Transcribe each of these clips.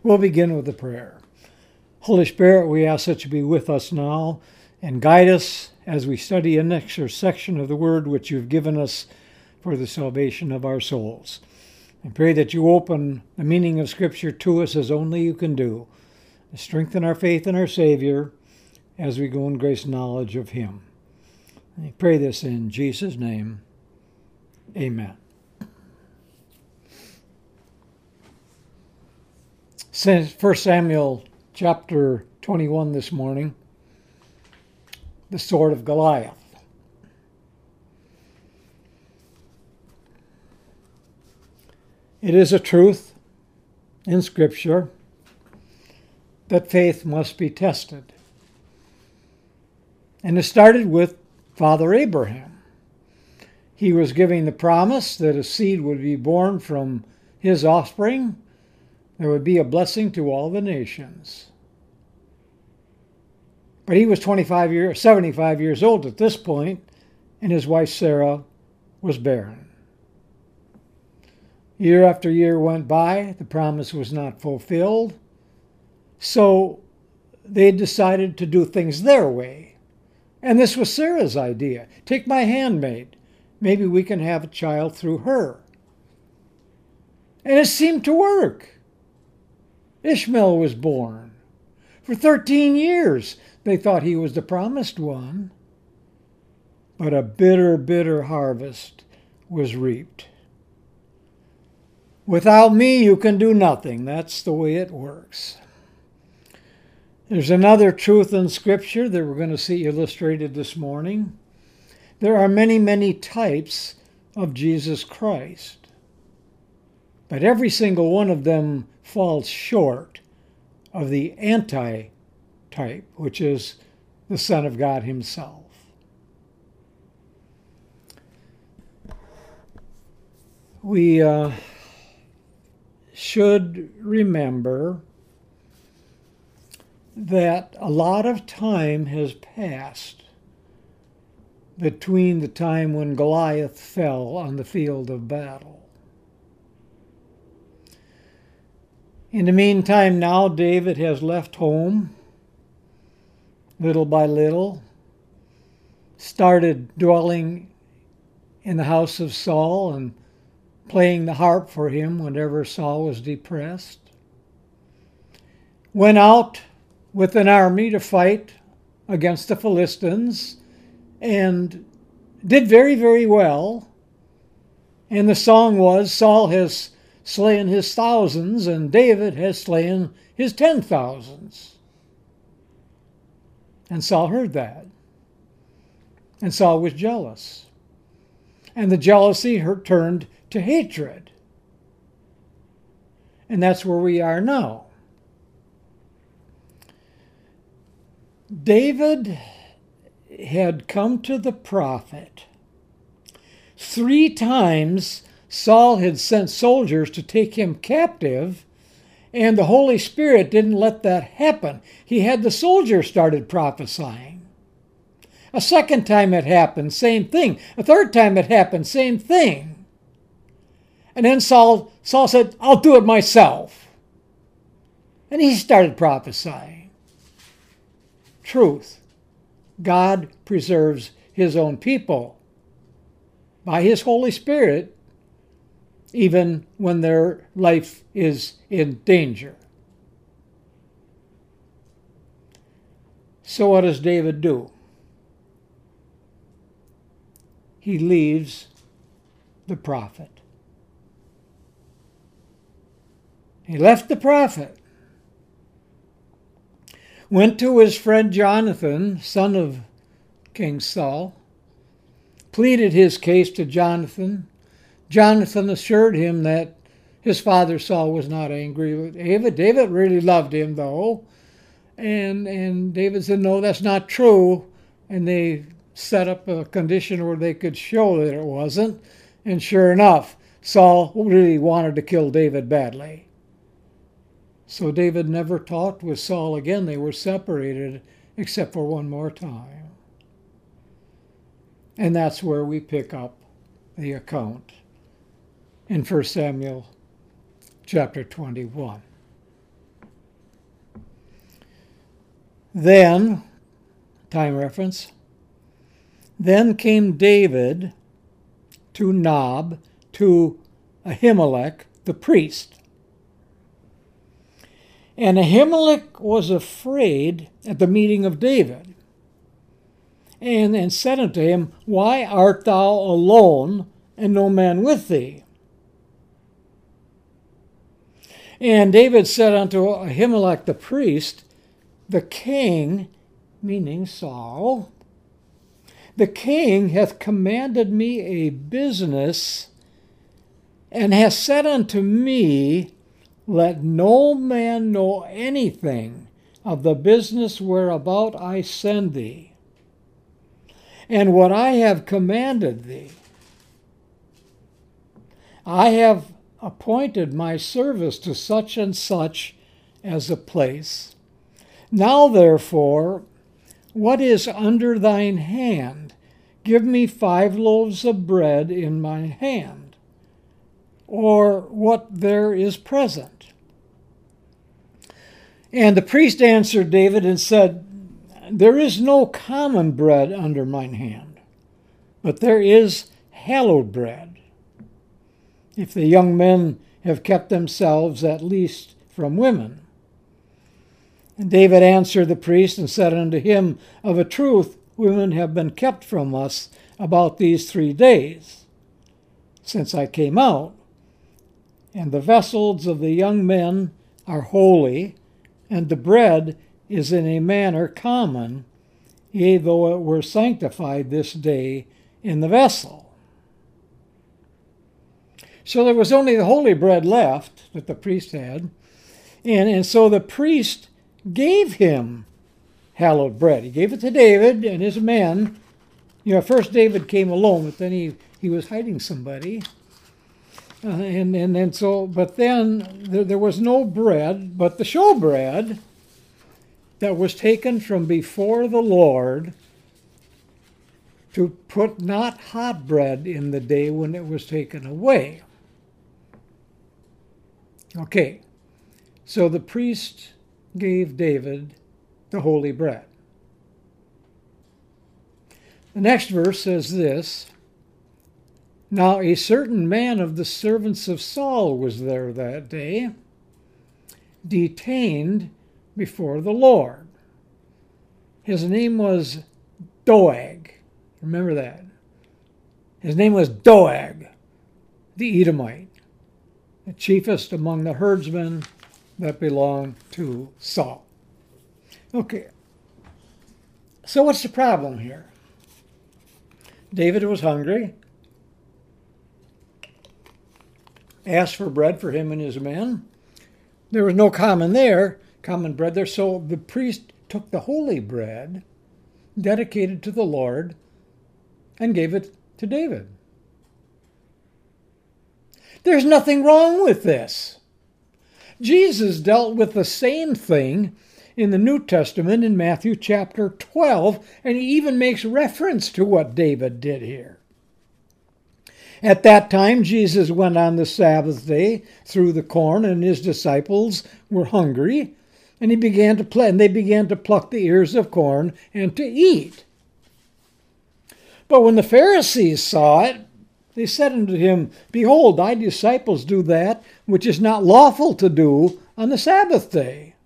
We'll begin with a prayer. Holy Spirit, we ask that you be with us now and guide us as we study an extra section of the Word which you've given us for the salvation of our souls. I pray that you open the meaning of Scripture to us as only you can do. Strengthen our faith in our Savior as we go in grace and knowledge of Him. I pray this in Jesus' name. Amen. 1 Samuel chapter 21 this morning, the sword of Goliath. It is a truth in Scripture that faith must be tested. And it started with Father Abraham. He was giving the promise that a seed would be born from his offspring. There would be a blessing to all the nations. But he was 75 years old at this point, and his wife Sarah was barren. Year after year went by, the promise was not fulfilled, so they decided to do things their way. And this was Sarah's idea. Take my handmaid. Maybe we can have a child through her. And it seemed to work. Ishmael was born. For 13 years, they thought he was the promised one. But a bitter, bitter harvest was reaped. Without me, you can do nothing. That's the way it works. There's another truth in Scripture that we're going to see illustrated this morning. There are many, many types of Jesus Christ. But every single one of them falls short of the anti-type, which is the Son of God himself. We should remember that a lot of time has passed between the time when Goliath fell on the field of battle. In the meantime, now David has left home, little by little, started dwelling in the house of Saul and playing the harp for him whenever Saul was depressed. Went out with an army to fight against the Philistines and did very, very well. And the song was, Saul has slain his thousands, and David has slain his 10,000s. And Saul heard that. And Saul was jealous. And the jealousy turned to hatred. And that's where we are now. David had come to the prophet. 3 times Saul had sent soldiers to take him captive, and the Holy Spirit didn't let that happen. He had the soldiers started prophesying. A second time it happened, same thing. A third time it happened, same thing. And then Saul said, I'll do it myself. And he started prophesying. Truth. God preserves his own people by his Holy Spirit, even when their life is in danger. So what does David do? He leaves the prophet. He left the prophet, went to his friend Jonathan, son of King Saul, pleaded his case to Jonathan. Jonathan assured him that his father Saul was not angry with David. David really loved him, though. And David said, no, that's not true. And they set up a condition where they could show that it wasn't. And sure enough, Saul really wanted to kill David badly. So David never talked with Saul again. They were separated except for one more time. And that's where we pick up the account in 1 Samuel chapter 21. Then, time reference, then came David to Nob, to Ahimelech, the priest. And Ahimelech was afraid at the meeting of David, and said unto him, Why art thou alone, and no man with thee? And David said unto Ahimelech the priest, The king, meaning Saul, the king hath commanded me a business, and hath said unto me, Let no man know anything of the business whereabout I send thee, and what I have commanded thee. I have appointed my service to such and such as a place. Now therefore, what is under thine hand? Give me 5 loaves of bread in my hand, or what there is present. And the priest answered David and said, There is no common bread under mine hand, but there is hallowed bread, if the young men have kept themselves at least from women. And David answered the priest and said unto him, Of a truth, women have been kept from us about these 3 days, since I came out. And the vessels of the young men are holy, and the bread is in a manner common, yea, though it were sanctified this day in the vessel. So there was only the holy bread left that the priest had, and so the priest gave him hallowed bread. He gave it to David and his men. First David came alone, but then he was hiding somebody. But then there was no bread, but the showbread that was taken from before the Lord, to put not hot bread in the day when it was taken away. Okay, so the priest gave David the holy bread. The next verse says this, Now a certain man of the servants of Saul was there that day, detained before the Lord. His name was Doeg. Remember that. His name was Doeg, the Edomite, the chiefest among the herdsmen that belonged to Saul. Okay, so what's the problem here? David was hungry, asked for bread for him and his men. There was no common bread there, so the priest took the holy bread, dedicated to the Lord, and gave it to David. There's nothing wrong with this. Jesus dealt with the same thing in the New Testament in Matthew chapter 12, and he even makes reference to what David did here. At that time, Jesus went on the Sabbath day through the corn, and his disciples were hungry, and they began to pluck the ears of corn and to eat. But when the Pharisees saw it, they said unto him, Behold, thy disciples do that which is not lawful to do on the Sabbath day.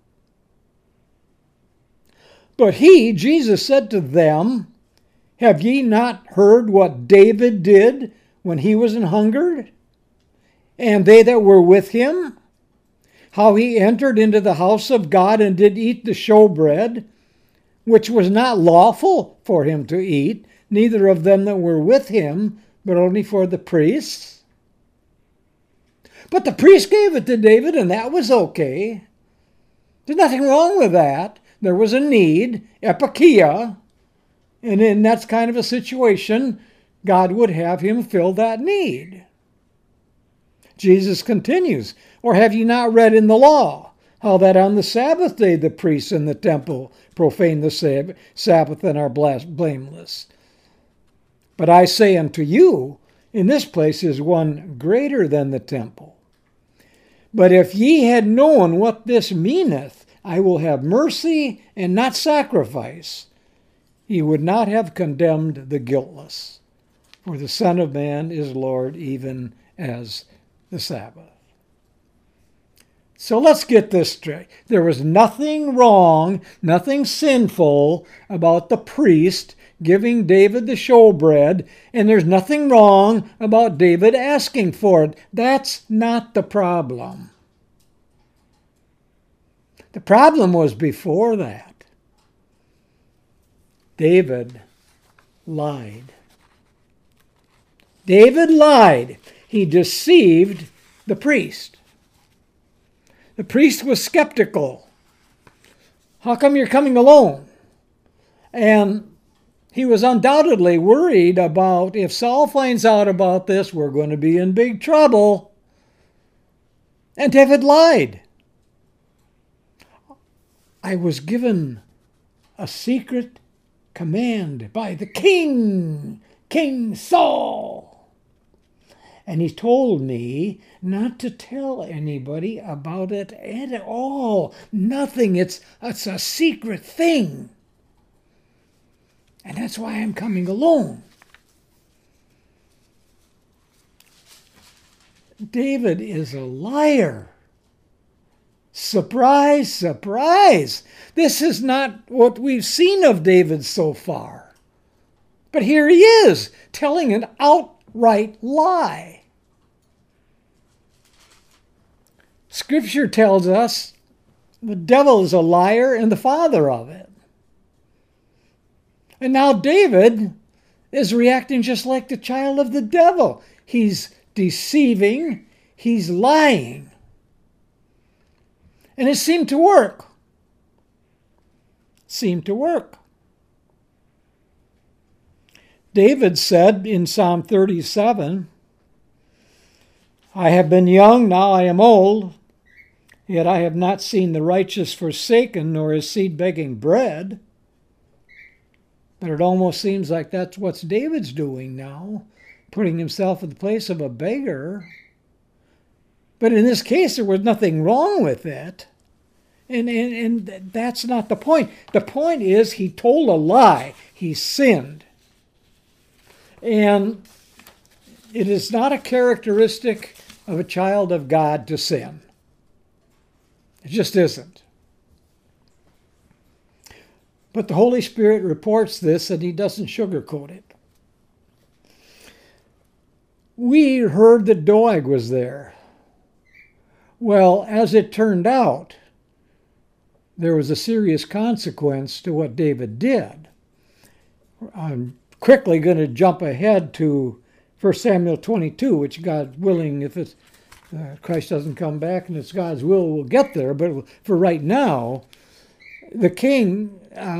But he, Jesus, said to them, Have ye not heard what David did when he was an hungered, and they that were with him? How he entered into the house of God and did eat the showbread, which was not lawful for him to eat, neither of them that were with him, but only for the priests. But the priest gave it to David, and that was okay. There's nothing wrong with that. There was a need, epikia, and in that kind of a situation, God would have him fill that need. Jesus continues, Or have ye not read in the law, how that on the Sabbath day the priests in the temple profane the Sabbath and are blameless? But I say unto you, in this place is one greater than the temple. But if ye had known what this meaneth, I will have mercy and not sacrifice, he would not have condemned the guiltless. For the Son of Man is Lord even as the Sabbath. So let's get this straight. There was nothing wrong, nothing sinful about the priest giving David the showbread, and there's nothing wrong about David asking for it. That's not the problem. The problem was before that. David lied. David lied. He deceived the priest. The priest was skeptical. How come you're coming alone? And he was undoubtedly worried about, if Saul finds out about this, we're going to be in big trouble. And David lied. I was given a secret command by the king, King Saul. And he told me not to tell anybody about it at all. Nothing. It's a secret thing. And that's why I'm coming alone. David is a liar. Surprise, surprise. This is not what we've seen of David so far. But here he is, telling an outright lie. Scripture tells us the devil is a liar and the father of it. And now David is reacting just like the child of the devil. He's deceiving, he's lying. And it seemed to work. David said in Psalm 37, I have been young, now I am old, yet I have not seen the righteous forsaken, nor his seed begging bread. But it almost seems like that's what David's doing now, putting himself in the place of a beggar. But in this case, there was nothing wrong with it. And that's not the point. The point is he told a lie. He sinned. And it is not a characteristic of a child of God to sin. It just isn't. But the Holy Spirit reports this, and he doesn't sugarcoat it. We heard that Doeg was there. Well, as it turned out, there was a serious consequence to what David did. I'm quickly going to jump ahead to 1 Samuel 22, which, God willing, if it's Christ doesn't come back and it's God's will, we'll get there. But for right now, the king,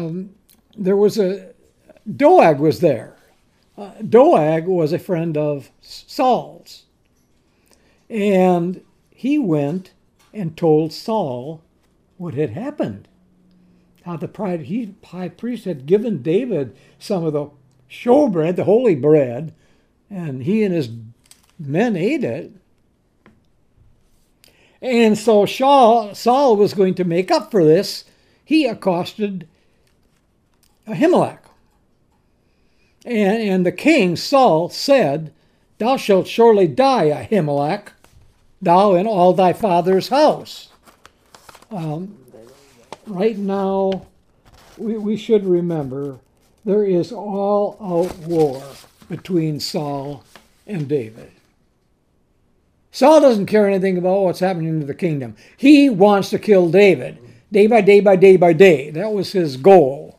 Doeg was there. Doeg was a friend of Saul's. And he went and told Saul what had happened. How the high priest had given David some of the showbread, the holy bread, and he and his men ate it. And so Saul was going to make up for this. He accosted Ahimelech. And the king, Saul, said, Thou shalt surely die, Ahimelech, thou and all thy father's house. Right now, we should remember there is all-out war between Saul and David. Saul doesn't care anything about what's happening to the kingdom. He wants to kill David, day by day by day by day. That was his goal.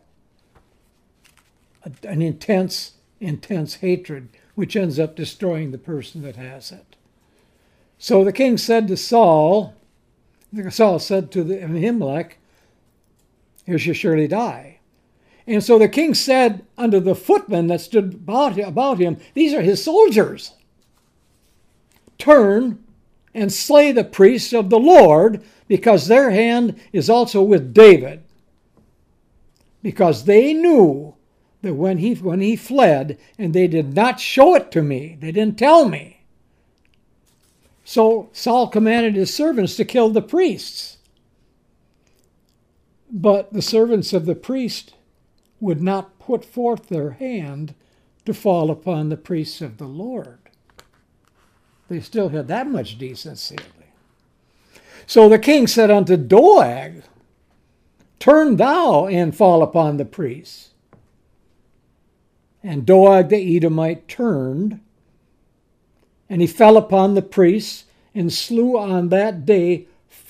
An intense, intense hatred, which ends up destroying the person that has it. So the king said to Saul said to Ahimelech, You shall surely die. And so the king said unto the footmen that stood about him, These are his soldiers. Turn and slay the priests of the Lord, because their hand is also with David. Because they knew that when he fled, and they did not show it to me, they didn't tell me. So Saul commanded his servants to kill the priests. But the servants of the priest would not put forth their hand to fall upon the priests of the Lord. They still had that much decency. So the king said unto Doeg, Turn thou and fall upon the priests. And Doeg the Edomite turned, and he fell upon the priests, and slew on that day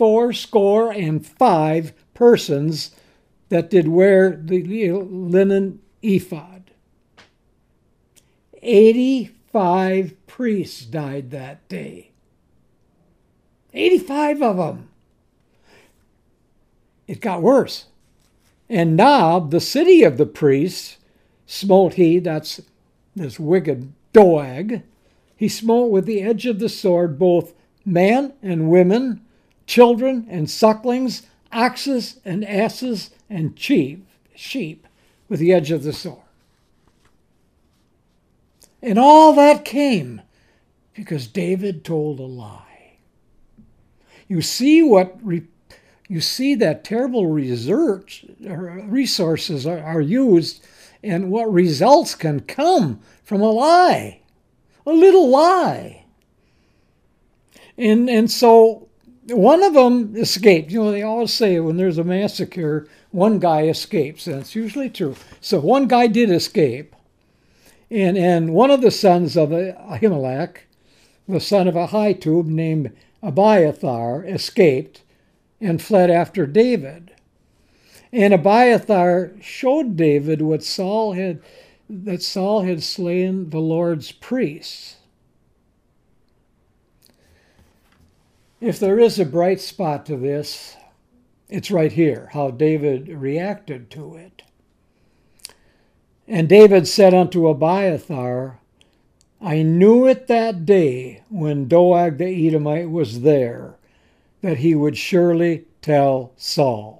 75 persons that did wear the linen ephod. 85 priests died that day. 85 of them. It got worse. And Nob, the city of the priests, smote he, that's this wicked Doeg, he smote with the edge of the sword both men and women, children and sucklings, oxes and asses and sheep with the edge of the sword. And all that came because David told a lie. You see that terrible resources are used, and what results can come from a lie, a little lie. And so one of them escaped. They always say when there's a massacre, one guy escapes, and it's usually true. So one guy did escape, and one of the sons of Ahimelech, the son of Ahitub, named Abiathar, escaped and fled after David. And Abiathar showed David that Saul had slain the Lord's priests. If there is a bright spot to this, it's right here, how David reacted to it. And David said unto Abiathar, I knew it that day when Doeg the Edomite was there, that he would surely tell Saul.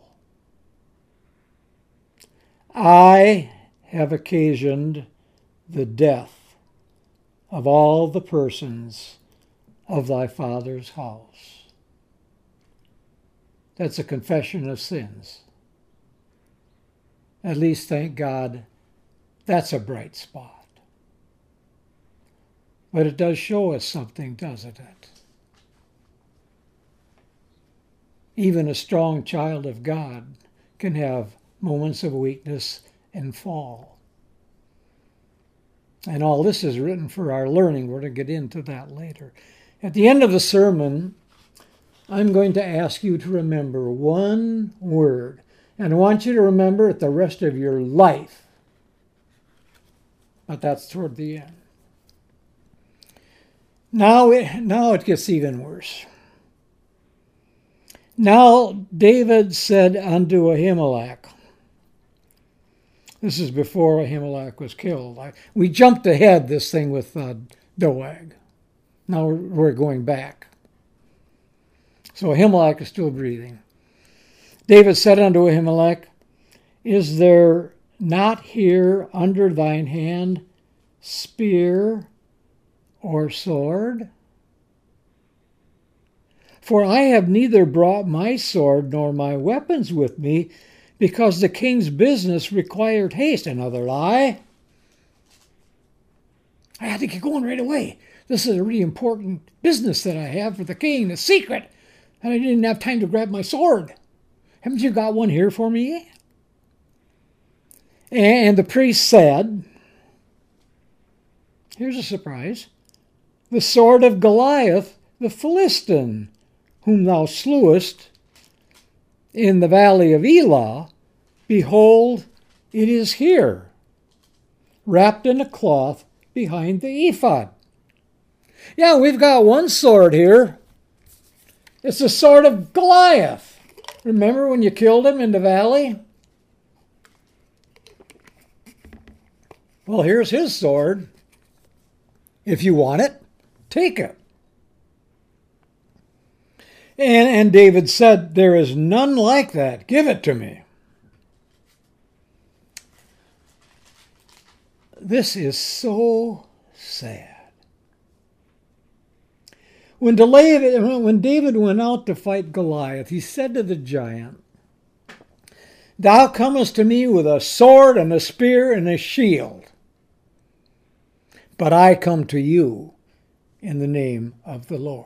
I have occasioned the death of all the persons of thy father's house. That's a confession of sins. At least, thank God, that's a bright spot. But it does show us something, doesn't it? Even a strong child of God can have moments of weakness and fall. And all this is written for our learning. We're going to get into that later. At the end of the sermon, I'm going to ask you to remember one word. And I want you to remember it the rest of your life. But that's toward the end. Now it gets even worse. Now David said unto Ahimelech, this is before Ahimelech was killed. We jumped ahead this thing with Doeg. Now we're going back. So Ahimelech is still breathing. David said unto Ahimelech, Is there not here under thine hand spear or sword? For I have neither brought my sword nor my weapons with me, because the king's business required haste. Another lie. I had to get going right away. This is a really important business that I have for the king, a secret, and I didn't have time to grab my sword. Haven't you got one here for me? And the priest said, here's a surprise, the sword of Goliath the Philistine, whom thou slewest in the valley of Elah, behold, it is here, wrapped in a cloth behind the ephod. Yeah, we've got one sword here. It's the sword of Goliath. Remember when you killed him in the valley? Well, here's his sword. If you want it, take it. And David said, There is none like that. Give it to me. This is so sad. When David went out to fight Goliath, he said to the giant, Thou comest to me with a sword and a spear and a shield. But I come to you in the name of the Lord.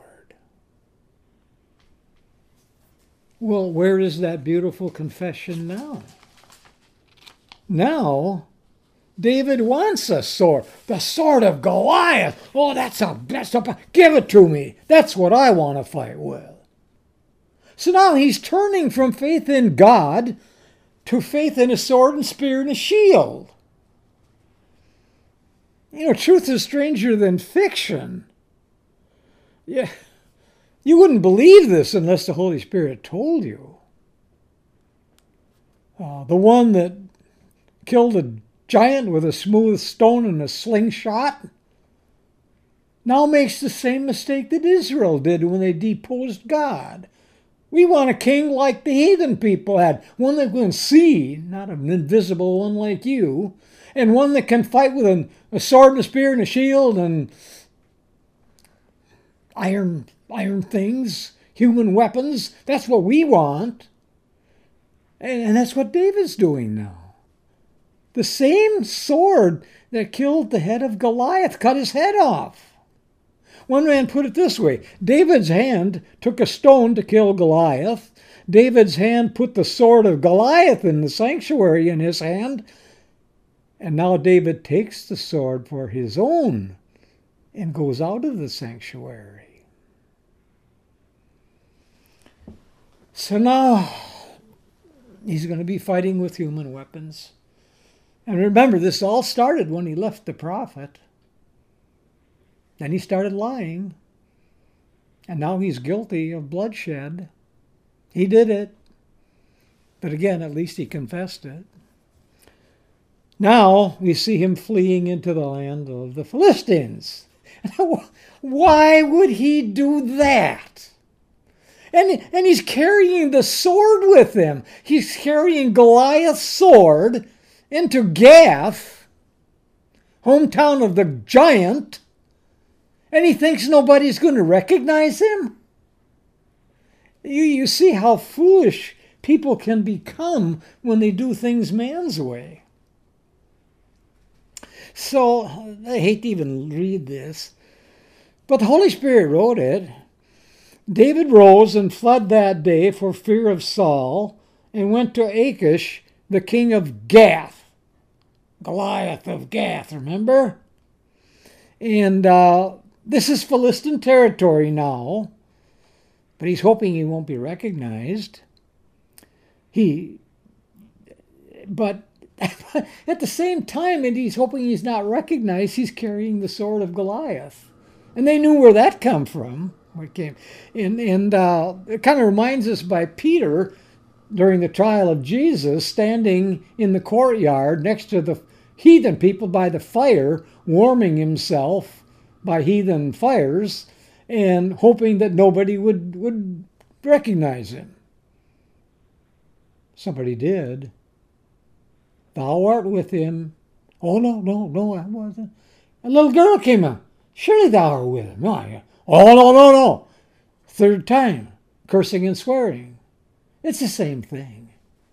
Well, where is that beautiful confession now? Now, David wants a sword. The sword of Goliath. Oh, give it to me. That's what I want to fight with. So now he's turning from faith in God to faith in a sword and spear and a shield. You know, truth is stranger than fiction. Yeah, you wouldn't believe this unless the Holy Spirit told you. The one that killed a giant with a smooth stone and a slingshot now makes the same mistake that Israel did when they deposed God. We want a king like the heathen people had, one that can see, not an invisible one like you, and one that can fight with a sword and a spear and a shield and iron things, human weapons. That's what we want. And that's what David's doing now. The same sword that killed the head of Goliath cut his head off. One man put it this way: David's hand took a stone to kill Goliath. David's hand put the sword of Goliath in the sanctuary in his hand. And now David takes the sword for his own and goes out of the sanctuary. So now he's going to be fighting with human weapons. And remember, this all started when he left the prophet. Then he started lying. And now he's guilty of bloodshed. He did it. But again, at least he confessed it. Now we see him fleeing into the land of the Philistines. Why would he do that? And he's carrying the sword with him. He's carrying Goliath's sword into Gath, hometown of the giant, and he thinks nobody's going to recognize him? You see how foolish people can become when they do things man's way. So, I hate to even read this, but the Holy Spirit wrote it. David rose and fled that day for fear of Saul, and went to Achish, the king of Gath. Goliath of Gath, remember? And this is Philistine territory now, but he's hoping he won't be recognized. But at the same time, and he's hoping he's not recognized, he's carrying the sword of Goliath. And they knew where that come from. It kind of reminds us by Peter during the trial of Jesus, standing in the courtyard next to the heathen people by the fire, warming himself by heathen fires, and hoping that nobody would recognize him. Somebody did. Thou art with him. Oh, no, I wasn't. A little girl came out. Surely thou art with him. Oh, no. Third time, cursing and swearing. It's the same thing.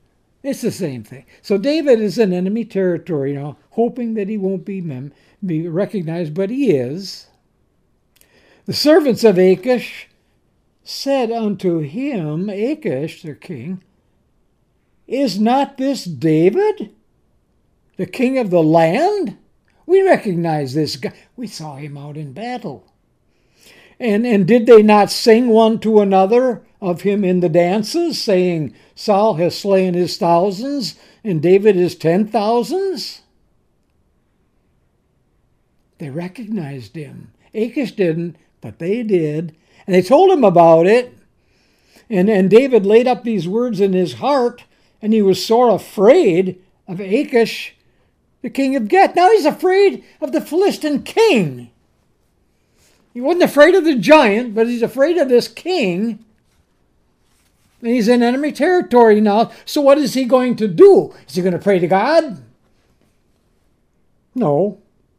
So David is in enemy territory now, hoping that he won't be recognized, but he is. The servants of Achish said unto him, Achish, their king, is not this David, the king of the land? We recognize this guy. We saw him out in battle. And did they not sing one to another of him in the dances, saying, Saul has slain his thousands, and David his 10,000s? They recognized him. Achish didn't, but they did. And they told him about it. And David laid up these words in his heart, and he was sore afraid of Achish, the king of Gath. Now he's afraid of the Philistine king. He wasn't afraid of the giant, but he's afraid of this king. And he's in enemy territory now. So what is he going to do? Is he going to pray to God? No.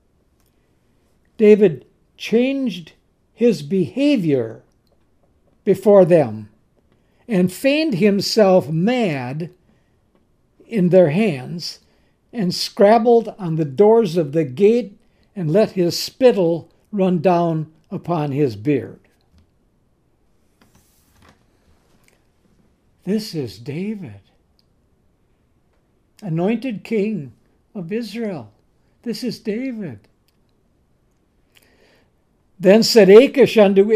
David changed his behavior before them and feigned himself mad in their hands, and scrabbled on the doors of the gate, and let his spittle run down upon his beard. This is David, anointed king of Israel. This is David. Then said Achish unto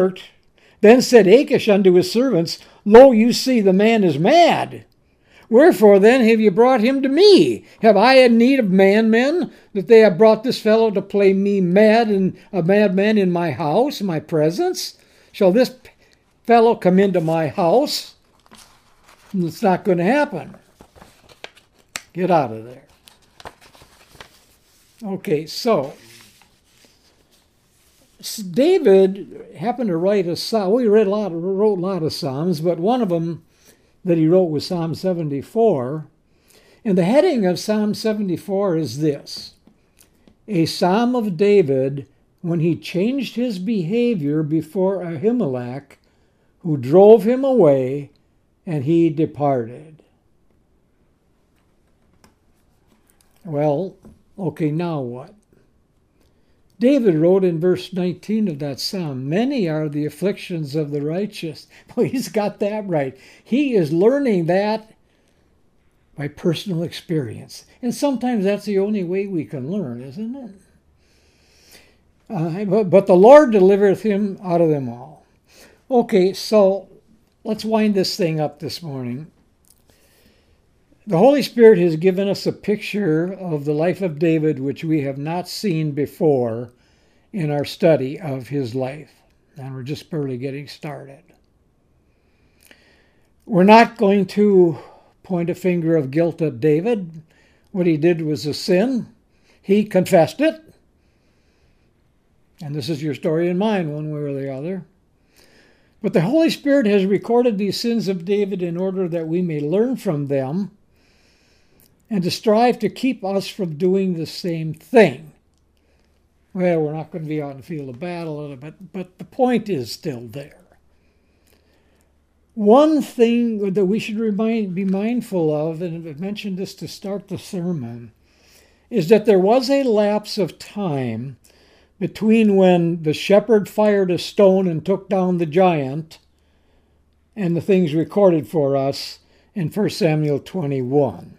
his servants, Lo, you see the man is mad. Wherefore then have you brought him to me? Have I had need of men, that they have brought this fellow to play me mad and a madman in my house, in my presence? Shall this fellow come into my house? It's not going to happen. Get out of there. Okay, so David happened to write a psalm. We wrote a lot of psalms, but one of them that he wrote was Psalm 74. And the heading of Psalm 74 is this: a psalm of David when he changed his behavior before Ahimelech, who drove him away, and he departed. Well, okay, now what? David wrote in verse 19 of that psalm, many are the afflictions of the righteous. Well, he's got that right. He is learning that by personal experience. And sometimes that's the only way we can learn, isn't it? But the Lord delivereth him out of them all. Okay, so let's wind this thing up this morning. The Holy Spirit has given us a picture of the life of David, which we have not seen before in our study of his life. And we're just barely getting started. We're not going to point a finger of guilt at David. What he did was a sin. He confessed it. And this is your story and mine, one way or the other. But the Holy Spirit has recorded these sins of David in order that we may learn from them and to strive to keep us from doing the same thing. Well, we're not going to be out in the field of battle, but the point is still there. One thing that we should be mindful of, and I mentioned this to start the sermon, is that there was a lapse of time between when the shepherd fired a stone and took down the giant and the things recorded for us in 1 Samuel 21.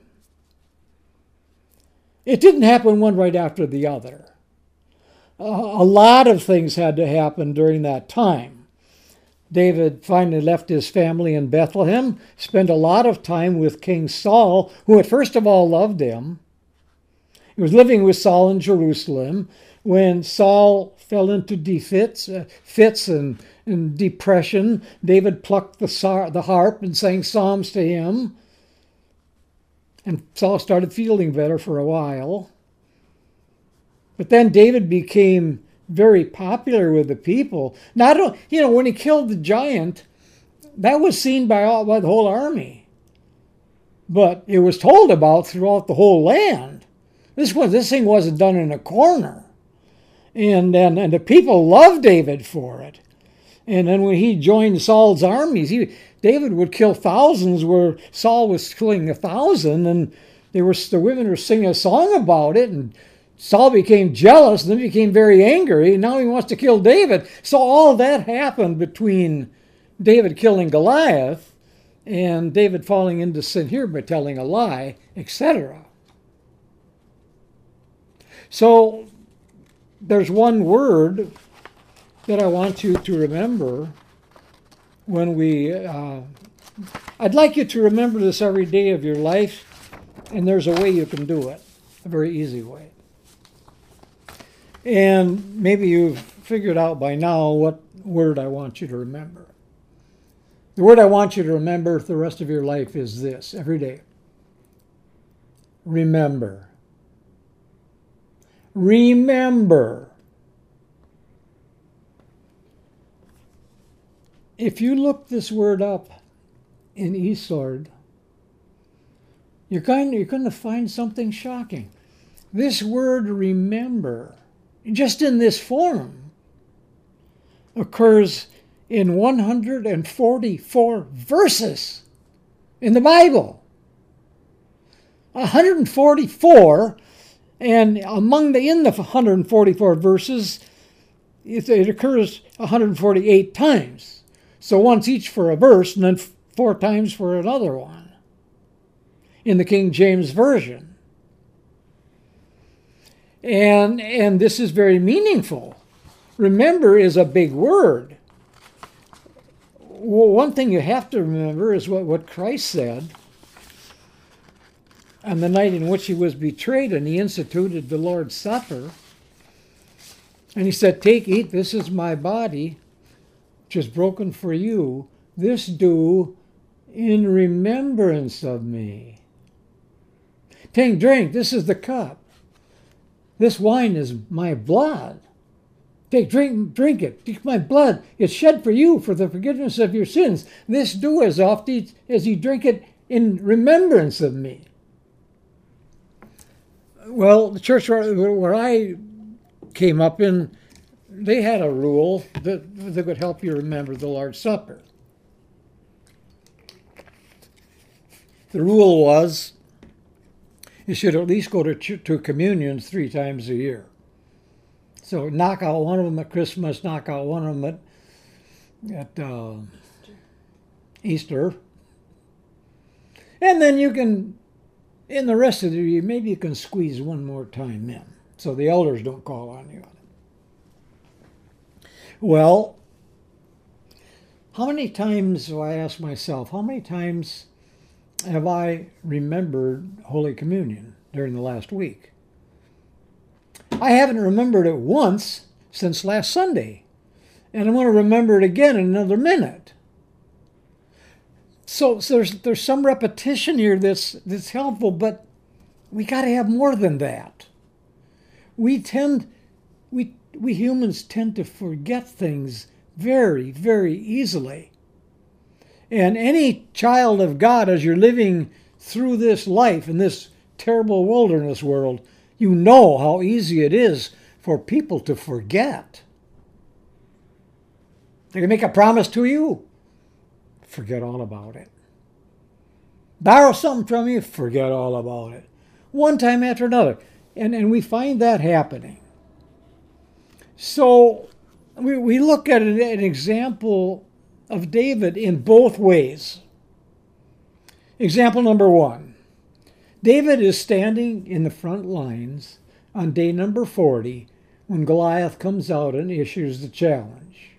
It didn't happen one right after the other. A lot of things had to happen during that time. David finally left his family in Bethlehem, spent a lot of time with King Saul, who at first of all loved him. He was living with Saul in Jerusalem. When Saul fell into fits and depression, David plucked the harp and sang psalms to him. And Saul started feeling better for a while. But then David became very popular with the people. Not, when he killed the giant, that was seen by the whole army. But it was told about throughout the whole land. This thing wasn't done in a corner. And the people loved David for it. And then when he joined Saul's armies, David would kill thousands where Saul was killing 1,000, and the women were singing a song about it, and Saul became jealous, and then became very angry, and now he wants to kill David. So all that happened between David killing Goliath and David falling into sin here by telling a lie, etc. So there's one word that I want you to remember when I'd like you to remember this every day of your life, and there's a way you can do it, a very easy way. And maybe you've figured out by now what word I want you to remember. The word I want you to remember for the rest of your life is this, every day. Remember. Remember. If you look this word up in eSword, you're going to find something shocking. This word remember, just in this form, occurs in 144 verses in the Bible. 144, and in the 144 verses, it occurs 148 times. So once each for a verse, and then 4 times for another one in the King James Version. And this is very meaningful. Remember is a big word. Well, one thing you have to remember is what Christ said on the night in which he was betrayed, and he instituted the Lord's Supper. And he said, "Take, eat, this is my body, which is broken for you. This do in remembrance of me. Take, drink, this is the cup. This wine is my blood. Take, drink it. Take my blood. It's shed for you for the forgiveness of your sins. This do as often as you drink it in remembrance of me." Well, the church where I came up in, they had a rule that would help you remember the Lord's Supper. The rule was you should at least go to communion 3 times a year. So knock out one of them at Christmas, knock out one of them at Easter. And then you can, in the rest of the year, maybe you can squeeze one more time in, so the elders don't call on you. Well, how many times, so I ask myself, how many times have I remembered Holy Communion during the last week? I haven't remembered it once since last Sunday, and I'm going to remember it again in another minute. So there's some repetition here that's helpful, but we got to have more than that. We humans tend to forget things very, very easily. And any child of God, as you're living through this life in this terrible wilderness world, you know how easy it is for people to forget. They can make a promise to you, forget all about it. Borrow something from you, forget all about it. One time after another. And we find that happening. So we look at an example of David in both ways. Example number 1. David is standing in the front lines on day number 40 when Goliath comes out and issues the challenge.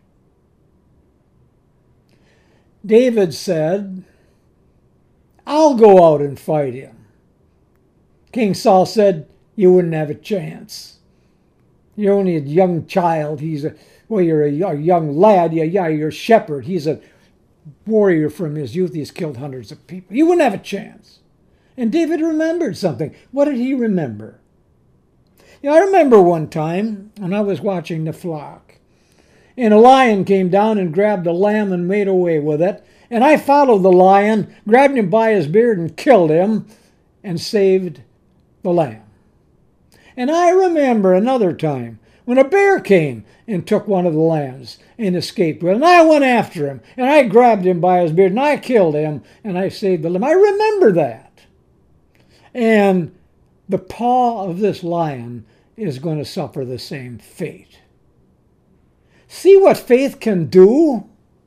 David said, "I'll go out and fight him." King Saul said, "You wouldn't have a chance. You're only a young child. You're a young lad. You're a shepherd. He's a warrior from his youth. He's killed hundreds of people. You wouldn't have a chance." And David remembered something. What did he remember? I remember one time when I was watching the flock, and a lion came down and grabbed a lamb and made away with it. And I followed the lion, grabbed him by his beard and killed him, and saved the lamb. And I remember another time when a bear came and took one of the lambs and escaped with it. And I went after him, and I grabbed him by his beard, and I killed him, and I saved the lamb. I remember that. And the paw of this lion is going to suffer the same fate. See what faith can do?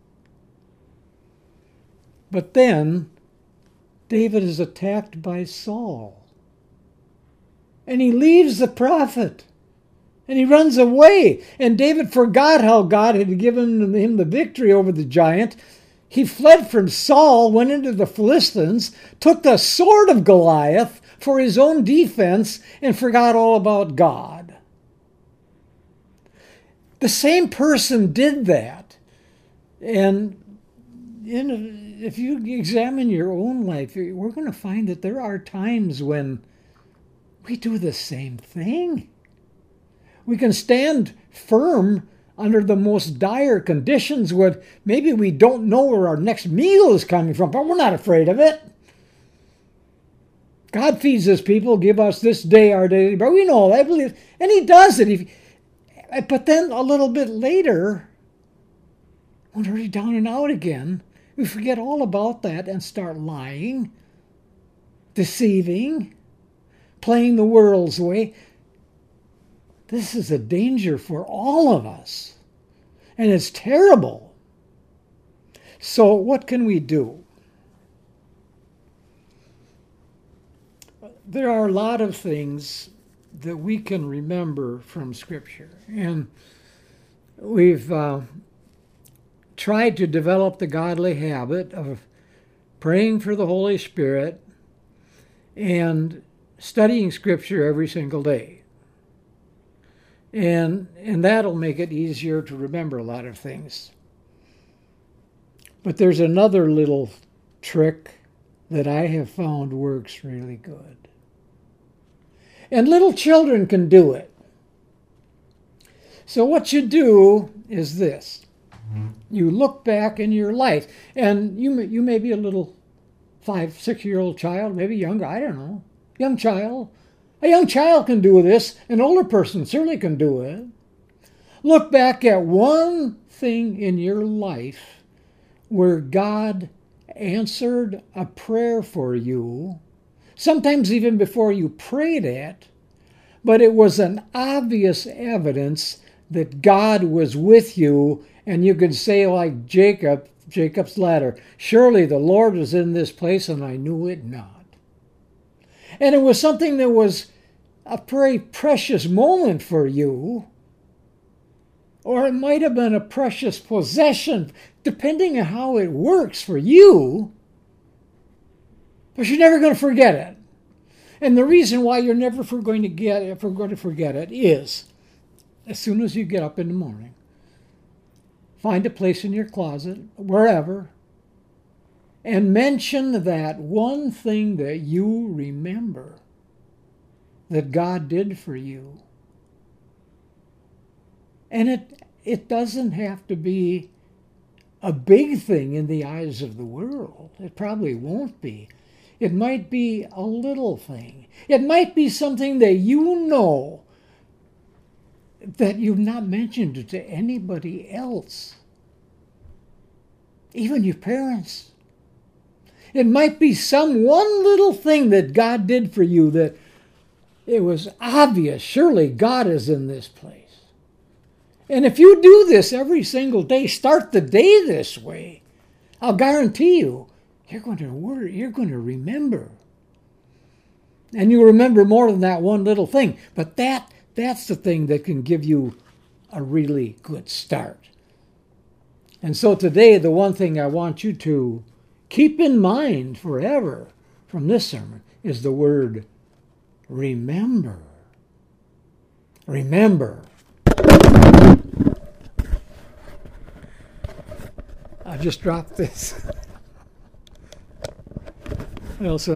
But then David is attacked by Saul. And he leaves the prophet. And he runs away. And David forgot how God had given him the victory over the giant. He fled from Saul, went into the Philistines, took the sword of Goliath for his own defense, and forgot all about God. The same person did that. And if you examine your own life, we're going to find that there are times when we do the same thing. We can stand firm under the most dire conditions when maybe we don't know where our next meal is coming from, but we're not afraid of it. God feeds his people, give us this day our daily bread. We know, I believe, and he does it. But then a little bit later, when we're already down and out again, we forget all about that and start lying, deceiving, playing the world's way. This is a danger for all of us. And it's terrible. So what can we do? There are a lot of things that we can remember from Scripture. And we've tried to develop the godly habit of praying for the Holy Spirit and studying Scripture every single day. And that'll make it easier to remember a lot of things. But there's another little trick that I have found works really good. And little children can do it. So what you do is this. You look back in your life, and you may be a little 5-6-year-old child, maybe younger, I don't know, young child. A young child can do this. An older person certainly can do it. Look back at one thing in your life where God answered a prayer for you, sometimes even before you prayed it, but it was an obvious evidence that God was with you, and you could say like Jacob's ladder, surely the Lord was in this place and I knew it not. And it was something that was a very precious moment for you, or it might have been a precious possession, depending on how it works for you, but you're never going to forget it. And the reason why you're never going to forget it is, as soon as you get up in the morning, find a place in your closet, wherever, and mention that one thing that you remember that God did for you. And it doesn't have to be a big thing in the eyes of the world. It probably won't be. It might be a little thing. It might be something that you know that you've not mentioned it to anybody else, even your parents. It might be one little thing that God did for you that it was obvious, surely God is in this place. And if you do this every single day, start the day this way, I'll guarantee you, you're going to remember. And you'll remember more than that one little thing. But that's the thing that can give you a really good start. And so today, the one thing I want you to keep in mind forever from this sermon is the word remember. Remember. I just dropped this. Well, so